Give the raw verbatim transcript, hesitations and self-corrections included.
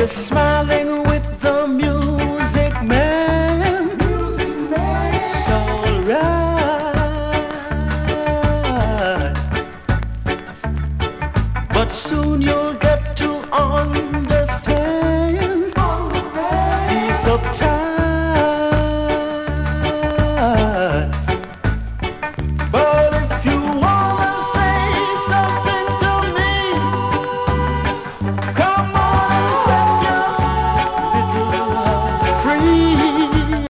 smiling with the music man. Music man. It's alright. But soon you'll get to understand. Understand. He's uptight. But